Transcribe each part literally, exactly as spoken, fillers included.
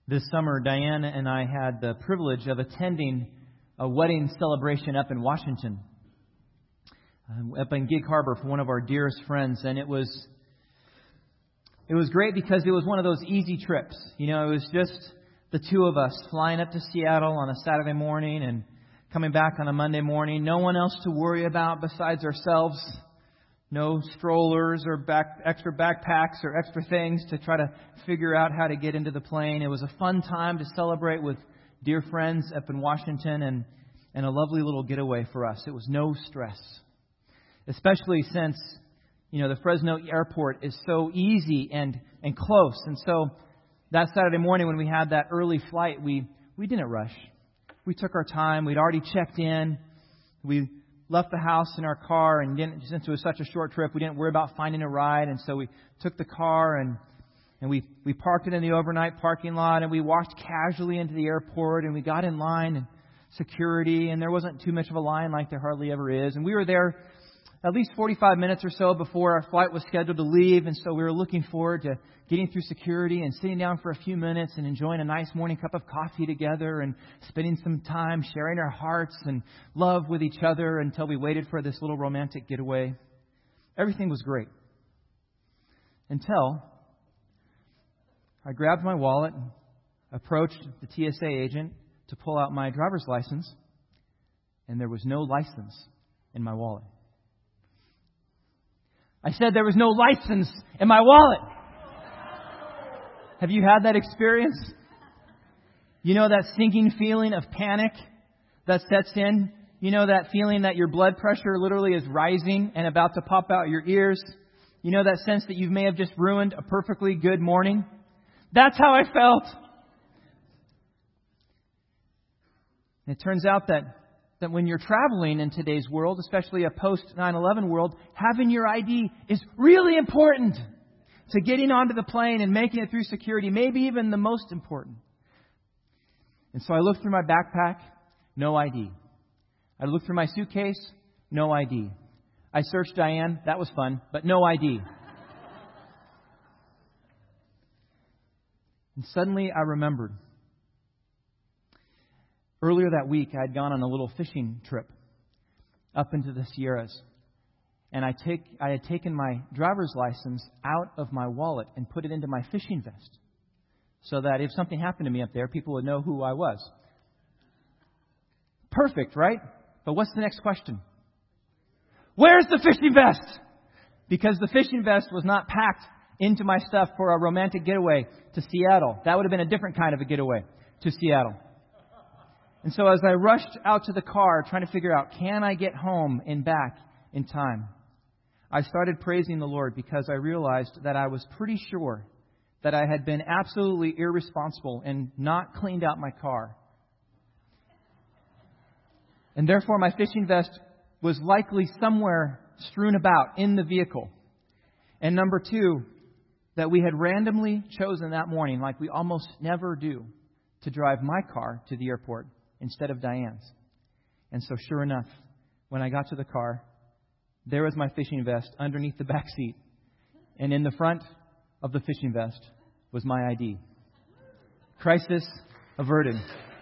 This summer, Diane and I had the privilege of attending a wedding celebration up in Washington, uh, up in Gig Harbor for one of our dearest friends. And it was it was great because it was one of those easy trips. You know, it was just the two of us flying up to Seattle on a Saturday morning and coming back on a Monday morning. No one else to worry about besides ourselves. No strollers or back, extra backpacks or extra things to try to figure out how to get into the plane. It was a fun time to celebrate with dear friends up in Washington and, and a lovely little getaway for us. It was no stress, especially since, you know, the Fresno airport is so easy and, and close. And so that Saturday morning when we had that early flight, we, we didn't rush. We took our time. We'd already checked in. We left the house in our car, and didn't, since it was such a short trip, we didn't worry about finding a ride. And so we took the car and and we, we parked it in the overnight parking lot, and we walked casually into the airport, and we got in line and security, and there wasn't too much of a line like there hardly ever is. And we were there at least forty-five minutes or so before our flight was scheduled to leave, and so we were looking forward to getting through security and sitting down for a few minutes and enjoying a nice morning cup of coffee together and spending some time sharing our hearts and love with each other until we waited for this little romantic getaway. Everything was great. Until I grabbed my wallet and approached the T S A agent to pull out my driver's license, and there was no license in my wallet. I said there was no license in my wallet. Have you had that experience? You know that sinking feeling of panic that sets in? You know that feeling that your blood pressure literally is rising and about to pop out your ears? You know that sense that you may have just ruined a perfectly good morning? That's how I felt. And it turns out that that when you're traveling in today's world, especially a post nine eleven world, having your I D is really important to getting onto the plane and making it through security, maybe even the most important. And so I looked through my backpack, no I D. I looked through my suitcase, no I D. I searched Diane, that was fun, but no I D. And suddenly I remembered. Earlier that week, I had gone on a little fishing trip up into the Sierras. And I take I had taken my driver's license out of my wallet and put it into my fishing vest so that if something happened to me up there, people would know who I was. Perfect, right? But what's the next question? Where's the fishing vest? Because the fishing vest was not packed into my stuff for a romantic getaway to Seattle. That would have been a different kind of a getaway to Seattle. And so as I rushed out to the car trying to figure out, can I get home and back in time? I started praising the Lord because I realized that I was pretty sure that I had been absolutely irresponsible and not cleaned out my car. And therefore my fishing vest was likely somewhere strewn about in the vehicle. And number two, that we had randomly chosen that morning, like we almost never do, to drive my car to the airport instead of Diane's. And so sure enough, when I got to the car, there was my fishing vest underneath the back seat. And in the front of the fishing vest was my I D. Crisis averted.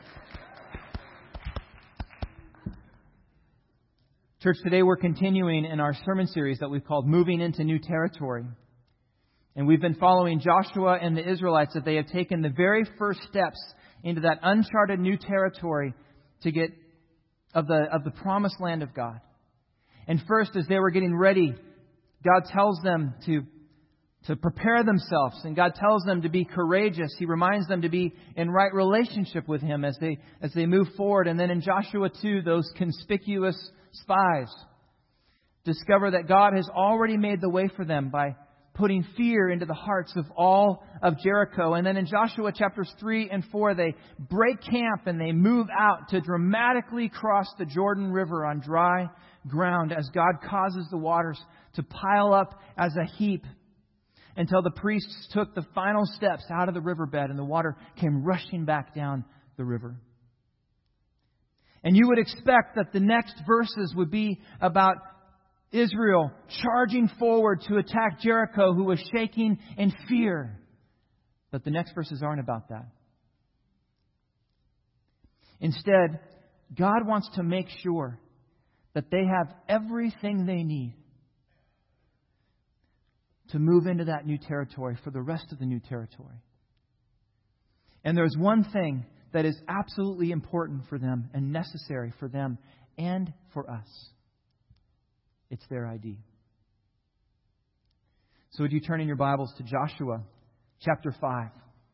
Church, today we're continuing in our sermon series that we've called Moving into New Territory. And we've been following Joshua and the Israelites that they have taken the very first steps into that uncharted new territory to get of the of the promised land of God. And first, as they were getting ready, God tells them to, to prepare themselves. And God tells them to be courageous. He reminds them to be in right relationship with Him as they as they move forward. And then in Joshua two, those conspicuous spies discover that God has already made the way for them by putting fear into the hearts of all of Jericho. And then in Joshua chapters three and four, they break camp and they move out to dramatically cross the Jordan River on dry ground as God causes the waters to pile up as a heap until the priests took the final steps out of the riverbed and the water came rushing back down the river. And you would expect that the next verses would be about Israel charging forward to attack Jericho, who was shaking in fear. But the next verses aren't about that. Instead, God wants to make sure that they have everything they need to move into that new territory for the rest of the new territory. And there's one thing that is absolutely important for them and necessary for them and for us. It's their I D. So would you turn in your Bibles to Joshua chapter five.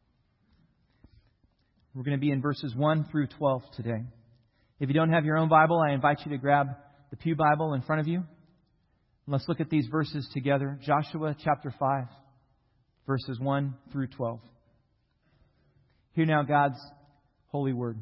We're going to be in verses one through twelve today. If you don't have your own Bible, I invite you to grab the pew Bible in front of you. Let's look at these verses together. Joshua chapter five, verses one through twelve. Hear now God's holy word.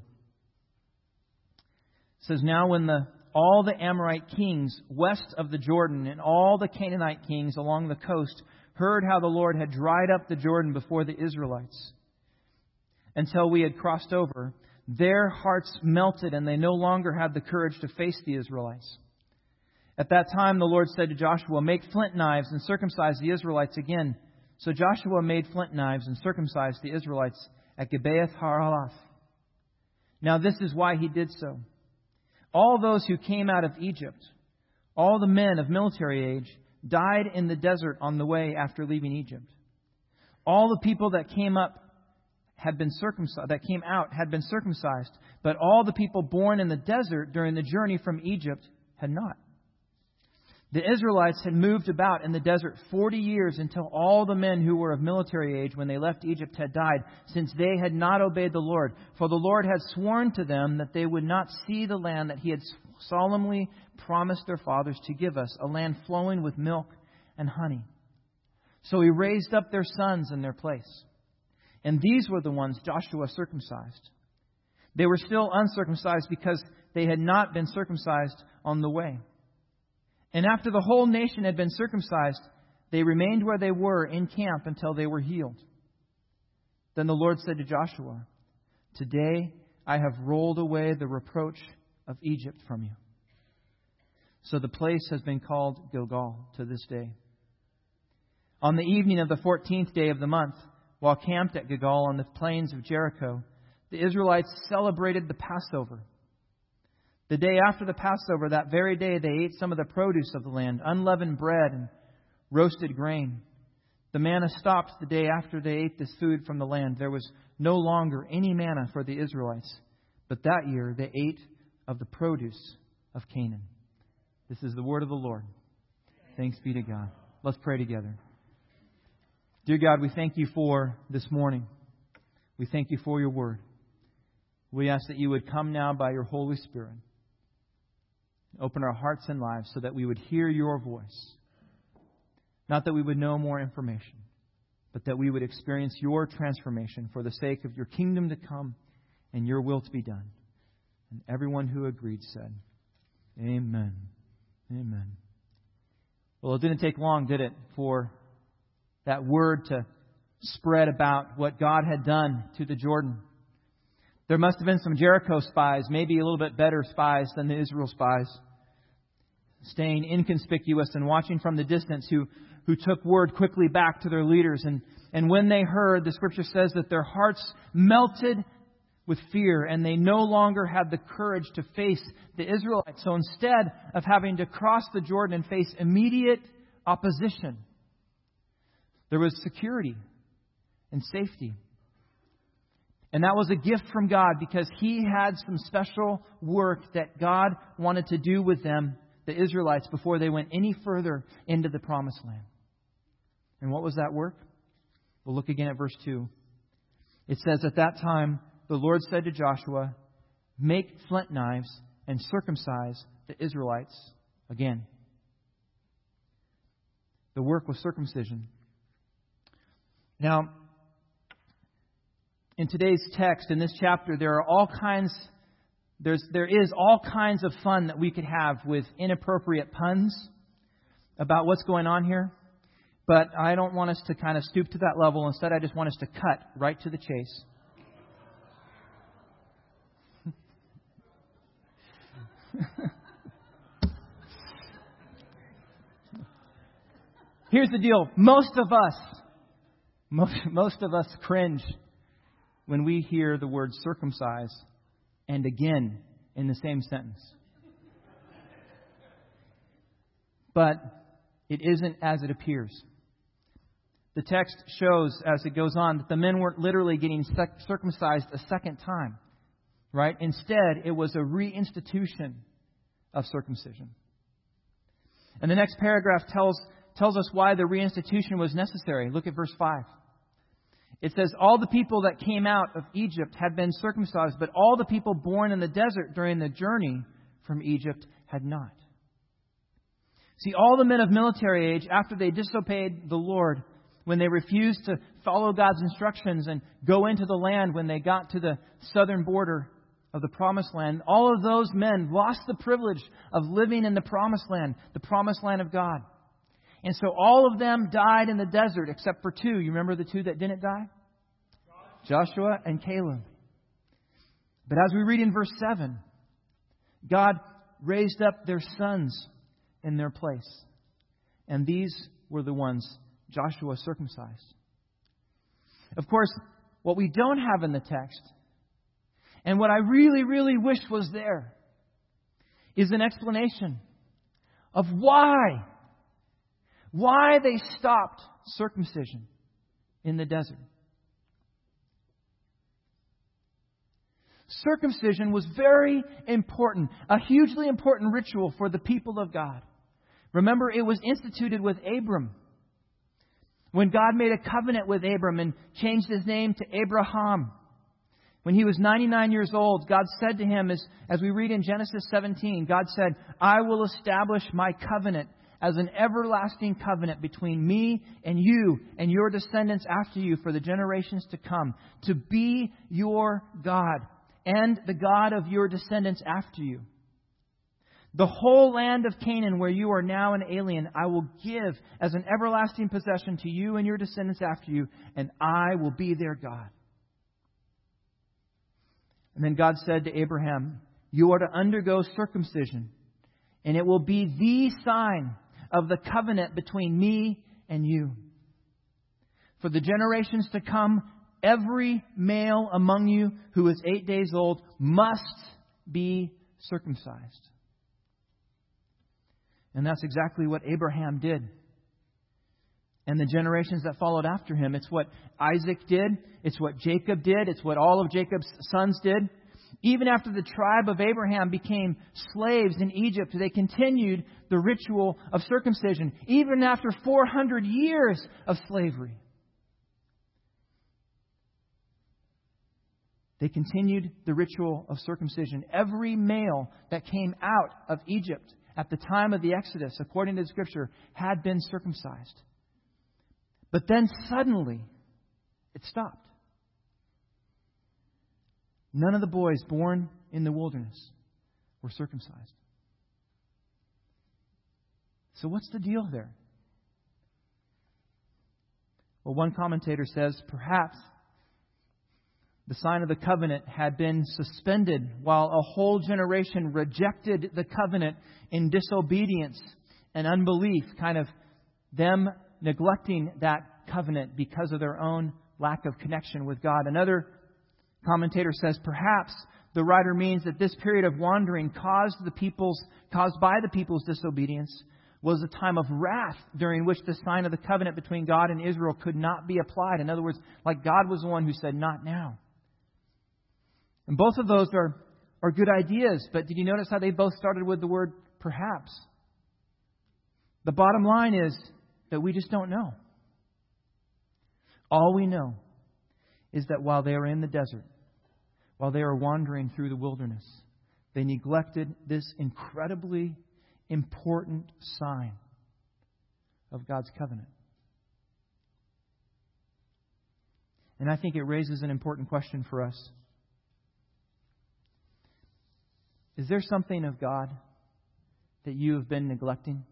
It says, Now when the all the Amorite kings west of the Jordan and all the Canaanite kings along the coast heard how the Lord had dried up the Jordan before the Israelites until we had crossed over, their hearts melted and they no longer had the courage to face the Israelites. At that time the Lord said to Joshua, Make flint knives and circumcise the Israelites again. So Joshua made flint knives and circumcised the Israelites at Gibeath Haarath. Now this is why he did so. All those who came out of Egypt, all the men of military age, died in the desert on the way after leaving Egypt. All the people that came up had been circumcised, that came out had been circumcised, but all the people born in the desert during the journey from Egypt had not. The Israelites had moved about in the desert forty years until all the men who were of military age when they left Egypt had died, since they had not obeyed the Lord. For the Lord had sworn to them that they would not see the land that He had solemnly promised their fathers to give us, a land flowing with milk and honey. So He raised up their sons in their place. And these were the ones Joshua circumcised. They were still uncircumcised because they had not been circumcised on the way. And after the whole nation had been circumcised, they remained where they were in camp until they were healed. Then the Lord said to Joshua, Today I have rolled away the reproach of Egypt from you. So the place has been called Gilgal to this day. On the evening of the fourteenth day of the month, while camped at Gilgal on the plains of Jericho, the Israelites celebrated the Passover. The day after the Passover, that very day, they ate some of the produce of the land, unleavened bread and roasted grain. The manna stopped the day after they ate this food from the land. There was no longer any manna for the Israelites, but that year they ate of the produce of Canaan. This is the word of the Lord. Thanks be to God. Let's pray together. Dear God, we thank You for this morning. We thank You for Your word. We ask that You would come now by Your Holy Spirit. Open our hearts and lives so that we would hear Your voice. Not that we would know more information, but that we would experience Your transformation for the sake of Your kingdom to come and Your will to be done. And everyone who agreed said, Amen. Amen. Well, it didn't take long, did it, for that word to spread about what God had done to the Jordan. There must have been some Jericho spies, maybe a little bit better spies than the Israel spies, staying inconspicuous and watching from the distance, who, who took word quickly back to their leaders. And, and when they heard, the Scripture says that their hearts melted with fear and they no longer had the courage to face the Israelites. So instead of having to cross the Jordan and face immediate opposition, there was security and safety. And that was a gift from God because He had some special work that God wanted to do with them, the Israelites, before they went any further into the Promised Land. And what was that work? We'll look again at verse two. It says, At that time, the Lord said to Joshua, Make flint knives and circumcise the Israelites again. The work was circumcision. Now, in today's text, in this chapter, there are all kinds, there's, there is all kinds of fun that we could have with inappropriate puns about what's going on here. But I don't want us to kind of stoop to that level. Instead, I just want us to cut right to the chase. Here's the deal. Most of us, most, most of us cringe when we hear the word circumcise and again in the same sentence. But it isn't as it appears. The text shows, as it goes on, that the men weren't literally getting circumcised a second time. Right? Instead, it was a reinstitution of circumcision. And the next paragraph tells, tells us why the reinstitution was necessary. Look at verse five. It says, all the people that came out of Egypt had been circumcised, but all the people born in the desert during the journey from Egypt had not. See, all the men of military age, after they disobeyed the Lord, when they refused to follow God's instructions and go into the land when they got to the southern border of the Promised Land, all of those men lost the privilege of living in the Promised Land, the Promised Land of God. And so all of them died in the desert except for two. You remember the two that didn't die? Joshua and Caleb. But as we read in verse seven, God raised up their sons in their place. And these were the ones Joshua circumcised. Of course, what we don't have in the text, and what I really, really wish was there, is an explanation of why. Why they stopped circumcision in the desert. Circumcision was very important, a hugely important ritual for the people of God. Remember, it was instituted with Abram. When God made a covenant with Abram and changed his name to Abraham. When he was ninety-nine years old, God said to him, as, as we read in Genesis seventeen, God said, I will establish my covenant as an everlasting covenant between me and you and your descendants after you for the generations to come, to be your God and the God of your descendants after you. The whole land of Canaan, where you are now an alien, I will give as an everlasting possession to you and your descendants after you, and I will be their God. And then God said to Abraham, you are to undergo circumcision, and it will be the sign of the covenant between me and you. For the generations to come, every male among you who is eight days old must be circumcised. And that's exactly what Abraham did. And the generations that followed after him. It's what Isaac did. It's what Jacob did. It's what all of Jacob's sons did. Even after the tribe of Abraham became slaves in Egypt, they continued the ritual of circumcision, even after four hundred years of slavery. They continued the ritual of circumcision. Every male that came out of Egypt at the time of the Exodus, according to the Scripture, had been circumcised. But then suddenly, it stopped. None of the boys born in the wilderness were circumcised. So what's the deal there? Well, one commentator says, perhaps the sign of the covenant had been suspended while a whole generation rejected the covenant in disobedience and unbelief, kind of them neglecting that covenant because of their own lack of connection with God. Another commentator says perhaps the writer means that this period of wandering caused the people's caused by the people's disobedience was a time of wrath during which the sign of the covenant between God and Israel could not be applied. In other words, like God was the one who said, not now. And both of those are, are good ideas, but did you notice how they both started with the word perhaps? The bottom line is that we just don't know. All we know is that while they are in the desert, while they are wandering through the wilderness, they neglected this incredibly important sign of God's covenant. And I think it raises an important question for us. Is there something of God that you have been neglecting?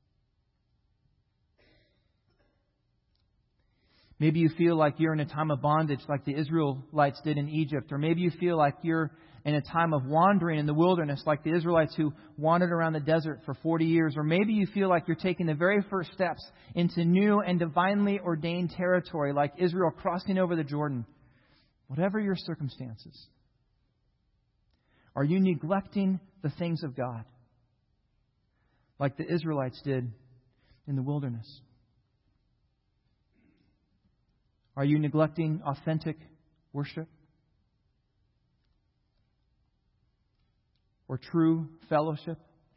Maybe you feel like you're in a time of bondage like the Israelites did in Egypt. Or maybe you feel like you're in a time of wandering in the wilderness like the Israelites who wandered around the desert for forty years. Or maybe you feel like you're taking the very first steps into new and divinely ordained territory like Israel crossing over the Jordan. Whatever your circumstances, Are you neglecting the things of God like the Israelites did in the wilderness? Are you neglecting authentic worship? Or true fellowship?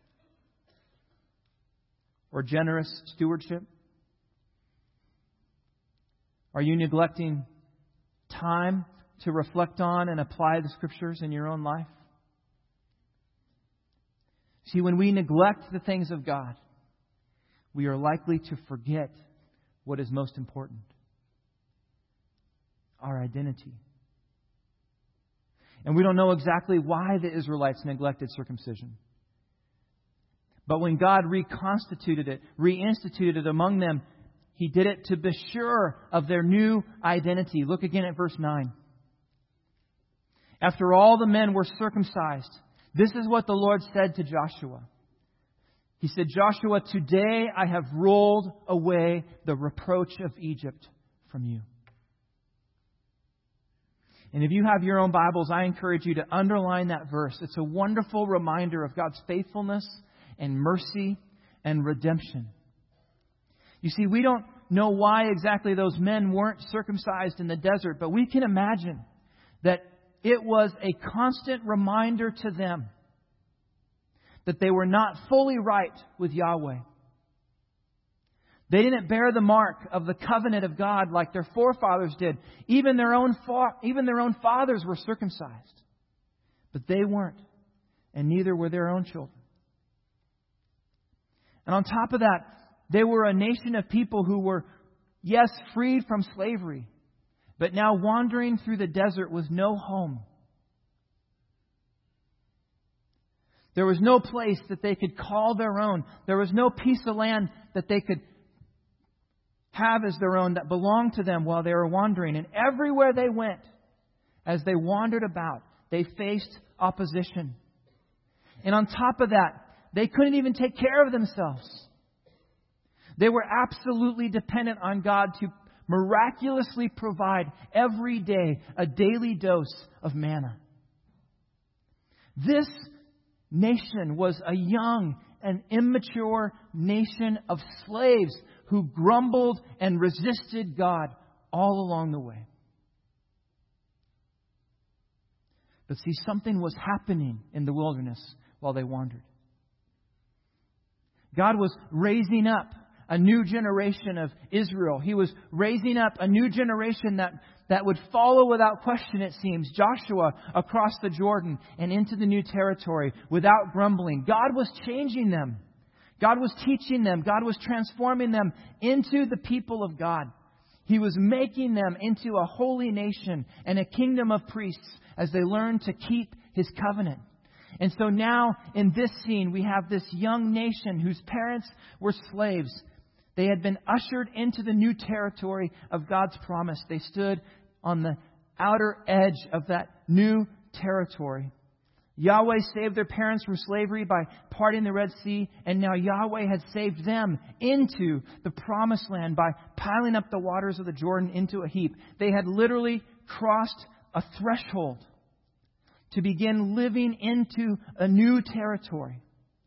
Or generous stewardship? Are you neglecting time to reflect on and apply the Scriptures in your own life? See, when we neglect the things of God, we are likely to forget what is most important: our identity. And we don't know exactly why the Israelites neglected circumcision. But when God reconstituted it, reinstituted it among them, He did it to be sure of their new identity. Look again at verse nine. After all the men were circumcised, this is what the Lord said to Joshua. He said, Joshua, today I have rolled away the reproach of Egypt from you. And if you have your own Bibles, I encourage you to underline that verse. It's a wonderful reminder of God's faithfulness and mercy and redemption. You see, we don't know why exactly those men weren't circumcised in the desert, but we can imagine that it was a constant reminder to them that they were not fully right with Yahweh. They didn't bear the mark of the covenant of God like their forefathers did. Even their own fa- even their own fathers were circumcised. But they weren't. And neither were their own children. And on top of that, they were a nation of people who were, yes, freed from slavery, but now wandering through the desert with no home. There was no place that they could call their own. There was no piece of land that they could have as their own that belonged to them while they were wandering. And everywhere they went, as they wandered about, they faced opposition. And on top of that, they couldn't even take care of themselves. They were absolutely dependent on God to miraculously provide every day a daily dose of manna. This nation was a young and immature nation of slaves who grumbled and resisted God all along the way. But see, something was happening in the wilderness while they wandered. God was raising up a new generation of Israel. He was raising up a new generation that, that would follow without question, it seems, Joshua across the Jordan and into the new territory without grumbling. God was changing them. God was teaching them. God was transforming them into the people of God. He was making them into a holy nation and a kingdom of priests as they learned to keep His covenant. And so now in this scene, we have this young nation whose parents were slaves. They had been ushered into the new territory of God's promise. They stood on the outer edge of that new territory. Yahweh saved their parents from slavery by parting the Red Sea, and now Yahweh had saved them into the promised land by piling up the waters of the Jordan into a heap. They had literally crossed a threshold to begin living into a new territory.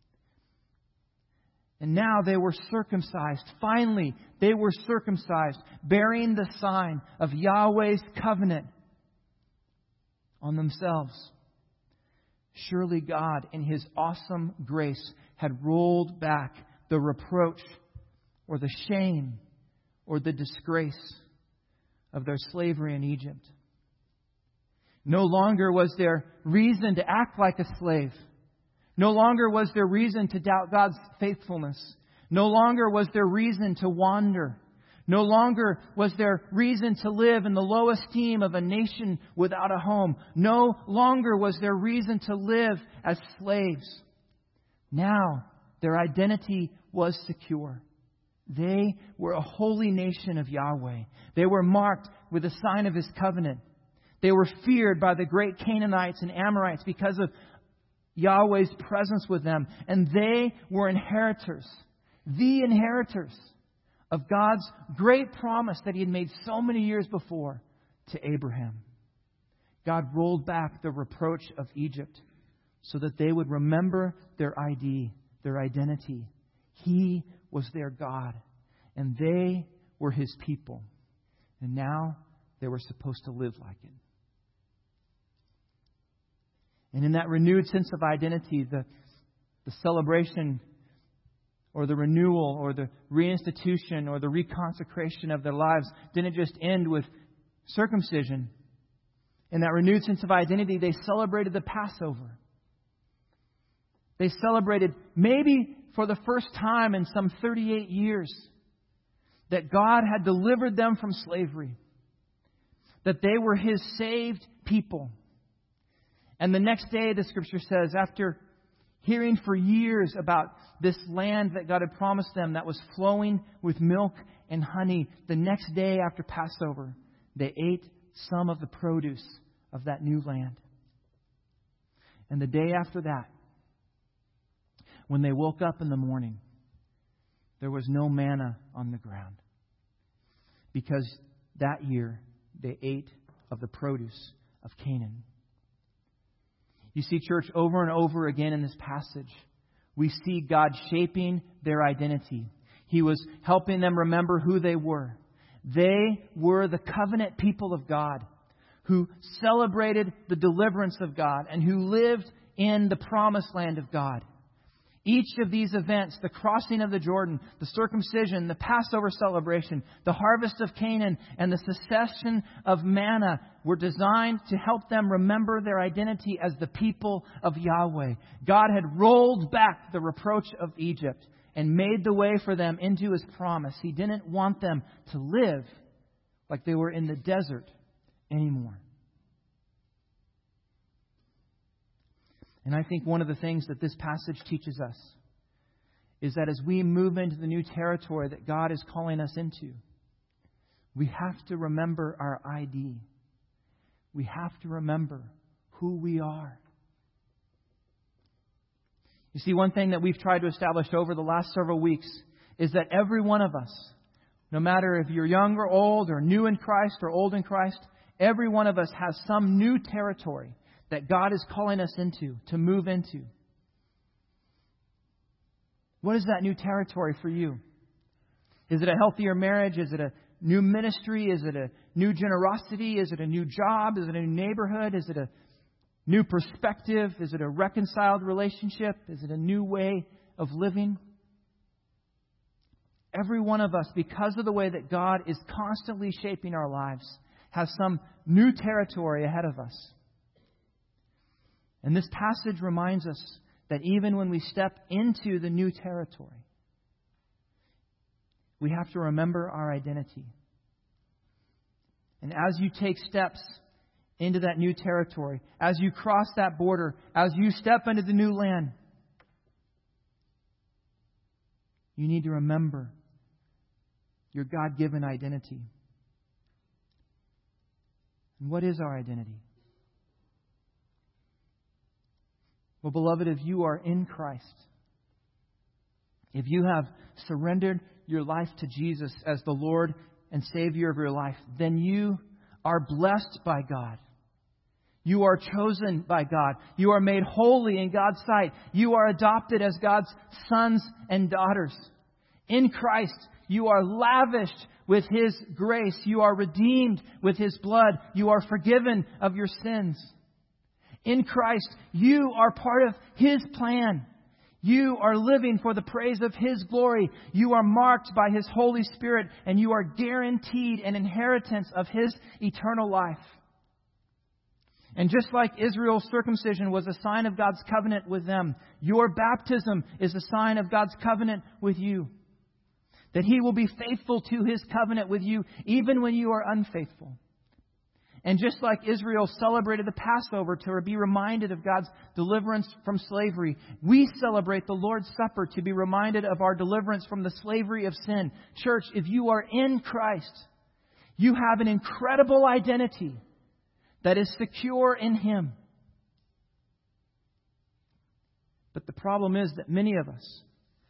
And now they were circumcised. Finally, they were circumcised, bearing the sign of Yahweh's covenant on themselves. Surely God, in His awesome grace, had rolled back the reproach or the shame or the disgrace of their slavery in Egypt. No longer was there reason to act like a slave. No longer was there reason to doubt God's faithfulness. No longer was there reason to wander. No longer was there reason to live in the low esteem of a nation without a home. No longer was there reason to live as slaves. Now, their identity was secure. They were a holy nation of Yahweh. They were marked with the sign of His covenant. They were feared by the great Canaanites and Amorites because of Yahweh's presence with them. And they were inheritors, the inheritors of God's great promise that He had made so many years before to Abraham. God rolled back the reproach of Egypt so that they would remember their I D, their identity. He was their God, and they were His people. And now they were supposed to live like it. And in that renewed sense of identity, the, the celebration or the renewal or the reinstitution or the reconsecration of their lives didn't just end with circumcision. In that renewed sense of identity, they celebrated the Passover. They celebrated, maybe for the first time in some thirty-eight years, that God had delivered them from slavery. That they were His saved people. And the next day, the Scripture says, after hearing for years about this land that God had promised them that was flowing with milk and honey, the next day after Passover, they ate some of the produce of that new land. And the day after that, when they woke up in the morning, there was no manna on the ground. Because that year, they ate of the produce of Canaan. You see, church, over and over again in this passage, we see God shaping their identity. He was helping them remember who they were. They were the covenant people of God who celebrated the deliverance of God and who lived in the promised land of God. Each of these events, the crossing of the Jordan, the circumcision, the Passover celebration, the harvest of Canaan, and the succession of manna were designed to help them remember their identity as the people of Yahweh. God had rolled back the reproach of Egypt and made the way for them into His promise. He didn't want them to live like they were in the desert anymore. And I think one of the things that this passage teaches us is that as we move into the new territory that God is calling us into, we have to remember our I D. We have to remember who we are. You see, one thing that we've tried to establish over the last several weeks is that every one of us, no matter if you're young or old or new in Christ or old in Christ, every one of us has some new territory that God is calling us into, to move into. What is that new territory for you? Is it a healthier marriage? Is it a new ministry? Is it a new generosity? Is it a new job? Is it a new neighborhood? Is it a new perspective? Is it a reconciled relationship? Is it a new way of living? Every one of us, because of the way that God is constantly shaping our lives, has some new territory ahead of us. And this passage reminds us that even when we step into the new territory, we have to remember our identity. And as you take steps into that new territory, as you cross that border, as you step into the new land, you need to remember your God-given identity. And what is our identity? Well, beloved, if you are in Christ, if you have surrendered your life to Jesus as the Lord and Savior of your life, then you are blessed by God. You are chosen by God. You are made holy in God's sight. You are adopted as God's sons and daughters. In Christ, you are lavished with His grace. You are redeemed with His blood. You are forgiven of your sins. In Christ, you are part of His plan. You are living for the praise of His glory. You are marked by His Holy Spirit, and you are guaranteed an inheritance of His eternal life. And just like Israel's circumcision was a sign of God's covenant with them, your baptism is a sign of God's covenant with you. That He will be faithful to His covenant with you, even when you are unfaithful. And just like Israel celebrated the Passover to be reminded of God's deliverance from slavery, we celebrate the Lord's Supper to be reminded of our deliverance from the slavery of sin. Church, if you are in Christ, you have an incredible identity that is secure in Him. But the problem is that many of us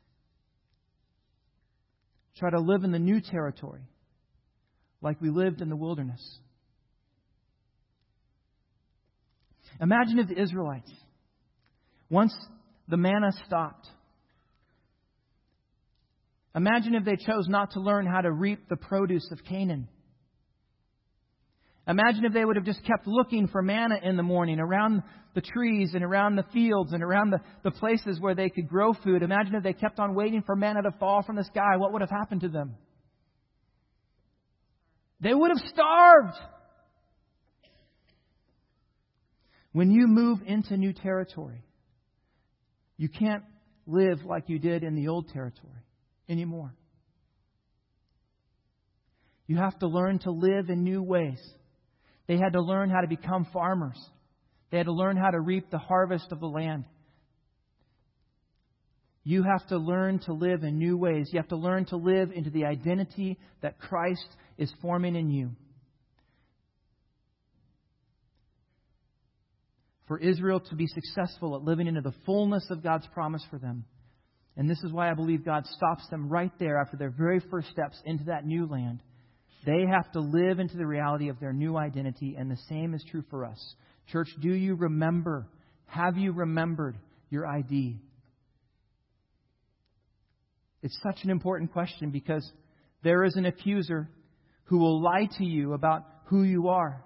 try to live in the new territory like we lived in the wilderness. Imagine if the Israelites Once the manna stopped, imagine if they chose not to learn how to reap the produce of Canaan. Imagine if they would have just kept looking for manna in the morning around the trees and around the fields and around the, the places where they could grow food. Imagine if they kept on waiting for manna to fall from the sky. What would have happened to them? They would have starved. When you move into new territory, you can't live like you did in the old territory anymore. You have to learn to live in new ways. They had to learn how to become farmers. They had to learn how to reap the harvest of the land. You have to learn to live in new ways. You have to learn to live into the identity that Christ is forming in you. For Israel to be successful at living into the fullness of God's promise for them. And this is why I believe God stops them right there after their very first steps into that new land. They have to live into the reality of their new identity, and the same is true for us. Church, do you remember? Have you remembered your I D? It's such an important question because there is an accuser who will lie to you about who you are.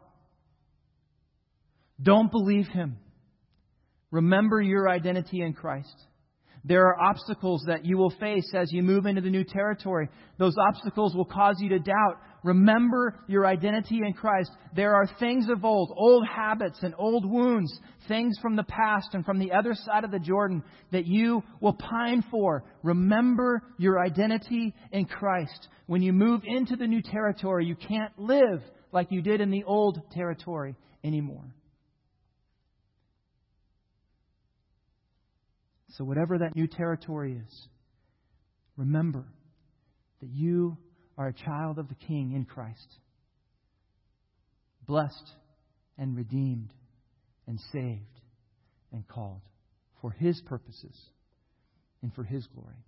Don't believe him. Remember your identity in Christ. There are obstacles that you will face as you move into the new territory. Those obstacles will cause you to doubt. Remember your identity in Christ. There are things of old, old habits and old wounds, things from the past and from the other side of the Jordan that you will pine for. Remember your identity in Christ. When you move into the new territory, you can't live like you did in the old territory anymore. So whatever that new territory is, remember that you are a child of the King in Christ. Blessed and redeemed and saved and called for His purposes and for His glory.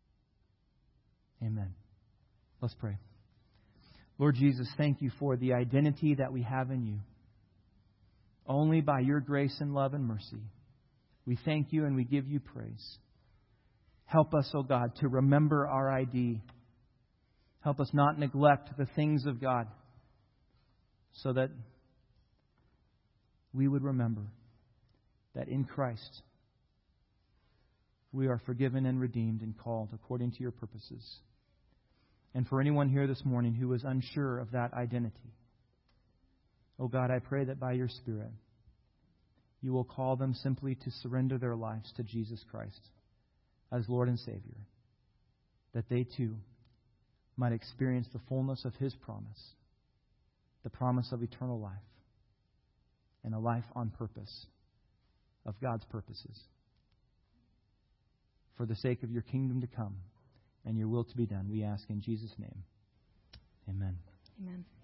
Amen. Let's pray. Lord Jesus, thank you for the identity that we have in you. Only by your grace and love and mercy. We thank you and we give you praise. Help us, O God, to remember our I D. Help us not neglect the things of God so that we would remember that in Christ we are forgiven and redeemed and called according to your purposes. And for anyone here this morning who is unsure of that identity, O God, I pray that by your Spirit you will call them simply to surrender their lives to Jesus Christ as Lord and Savior, that they too might experience the fullness of His promise, the promise of eternal life, and a life on purpose of God's purposes. For the sake of your kingdom to come and your will to be done, we ask in Jesus' name. Amen. Amen.